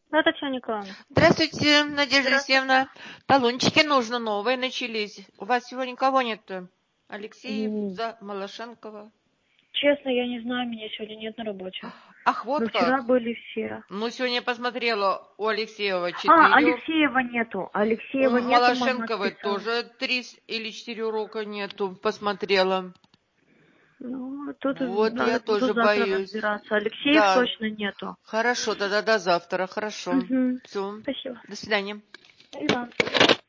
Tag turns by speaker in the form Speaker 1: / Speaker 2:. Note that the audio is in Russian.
Speaker 1: Да, Татьяна Николаевна.
Speaker 2: Здравствуйте, Надежда Алексеевна. Талончики нужно, новые начались. У вас всего никого нет? Алексеев, Малашенкова.
Speaker 1: Честно, я не знаю, меня сегодня нет на работе.
Speaker 2: Ах, вот
Speaker 1: Но
Speaker 2: как.
Speaker 1: вчера были все.
Speaker 2: Ну, сегодня я посмотрела, у Алексеева 4.
Speaker 1: Алексеева нету. Алексеева
Speaker 2: У
Speaker 1: нету, мама
Speaker 2: Малашенковой
Speaker 1: отписала.
Speaker 2: тоже 3 или 4 урока нету, посмотрела.
Speaker 1: Ну, тут
Speaker 2: Вот
Speaker 1: надо
Speaker 2: я тоже
Speaker 1: буду завтра
Speaker 2: боюсь.
Speaker 1: разбираться. Алексеев
Speaker 2: Да.
Speaker 1: точно нету.
Speaker 2: Хорошо, тогда до завтра, хорошо.
Speaker 1: Угу.
Speaker 2: Все.
Speaker 1: Спасибо.
Speaker 2: До свидания.
Speaker 1: И вам.